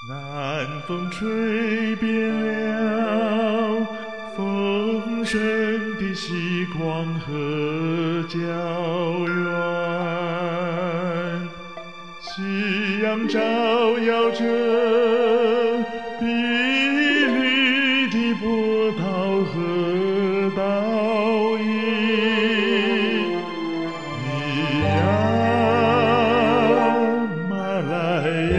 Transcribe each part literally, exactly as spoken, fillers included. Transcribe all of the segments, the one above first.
南风吹遍了丰盛的夕光和郊原，夕阳照耀着碧绿的波涛和倒影。咿呀马来亚，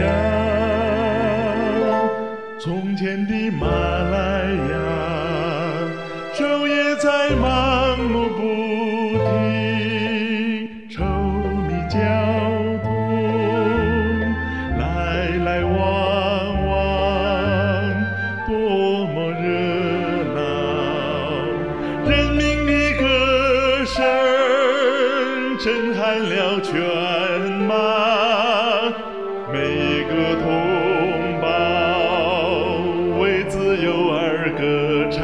从前的马来亚，昼夜在忙碌不停，稠密交通，来来往往，多么热闹！人民的歌声震撼了全马，每个同胞为自由而歌唱。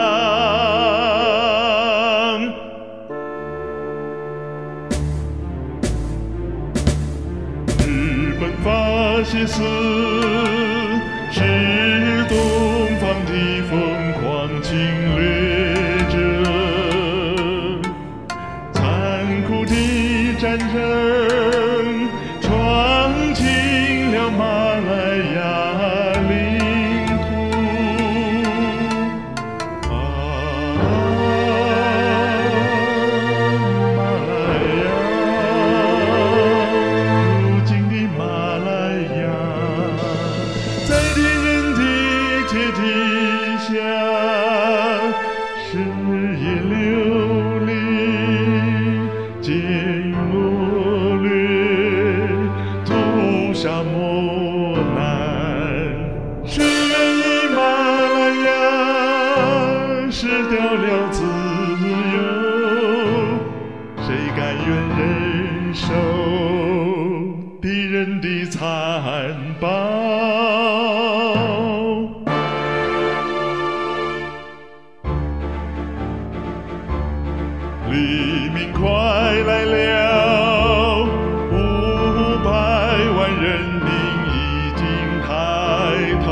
日本法西斯是东方的疯狂侵略者，残酷的战争闯进了马来亚领土。啊，马来亚，如今的马来亚，在敌人的铁蹄下，日夜流离，见恶劣，屠杀磨难。谁愿意马来亚失掉了自由？谁甘愿忍受敌人的残暴？黎明快来了，五百万人民已经抬头，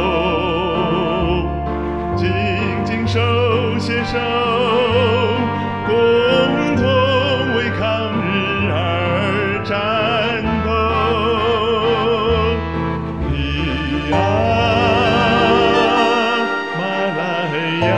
紧紧手牵手，共同为抗日而战斗。咿呀马来亚，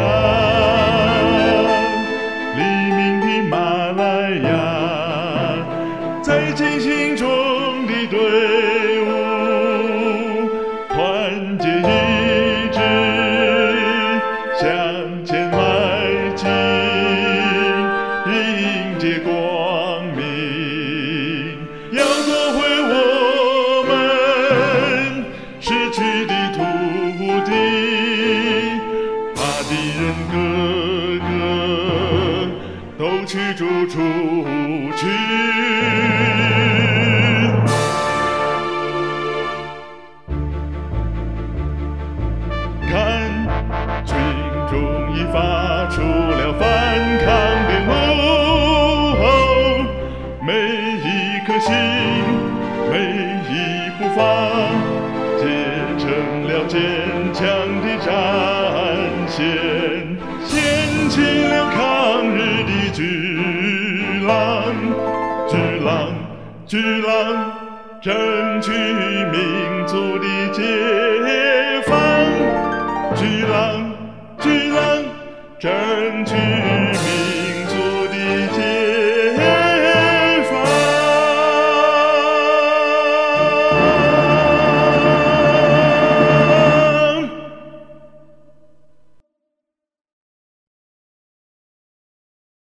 黎明的马来亚，在进行中的队伍，团结一致，向前迈进，迎接光明。要夺回我们失去的土地，把敌人个个都驱逐出去。看，群众已发出了反抗的怒吼，每一颗心，每一步伐，结成了坚强的战线，掀起了抗日的巨浪，巨浪，巨浪，争取民族的解放。巨浪，巨浪，争取